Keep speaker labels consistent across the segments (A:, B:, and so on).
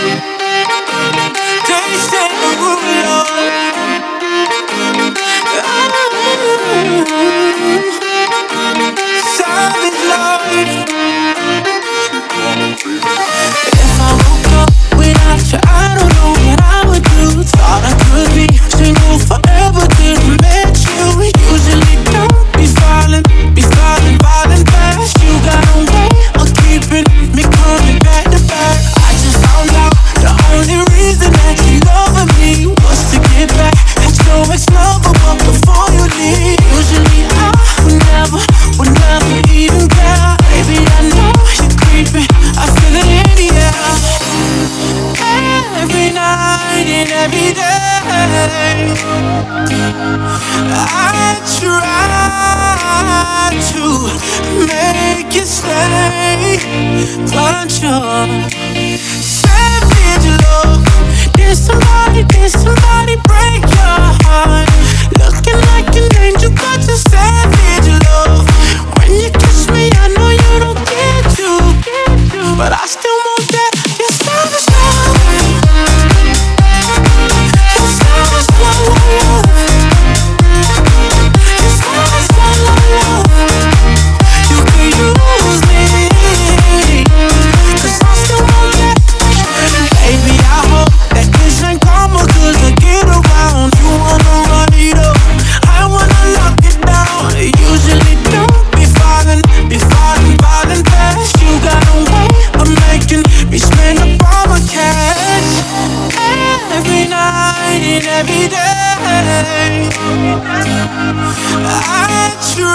A: Taste and the savage life. If I woke up without you, I don't know what I would do. Thought I could be single forever till I met you. Usually don't be falling fast. You got a way of keeping me coming back to back. I just found out the only reason that you loving me was to get back at your ex-lover, but before you leave, usually I would never even care. Baby, I know you're creeping, I feel it in the air. Every night and every day, I try to make you stay, but you're savage love. Did somebody break your heart? Looking like an angel, but you're savage love. When you kiss me, I know you don't get to, but I still want that. You're savage love. You're savage love. You're savage love. You could use me, 'cause I still want that. Baby, I hope that this ain't karma, 'cause I get around. You wanna run it up, I wanna lock it down. Usually don't be falling fast. You got a way of making me spend up all my cash. Every night and every day, I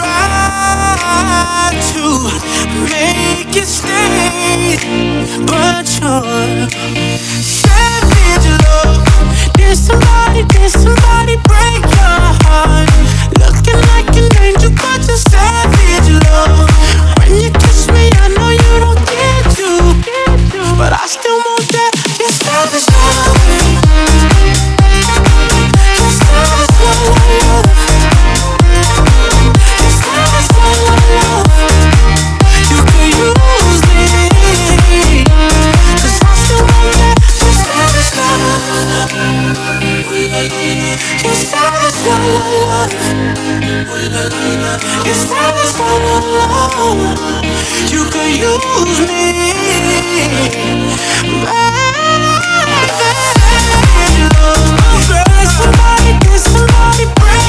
A: try to make it stay, but you're savage love. Did somebody break your heart? Looking like an angel, but you're savage love. When you kiss me, I know you don't get to, but I still want that. You're savage love. You're savage love. You're savage love. You could use me, 'cause I still want that. You're savage love. You're savage love. You're savage love. You could use me, baby. Did somebody break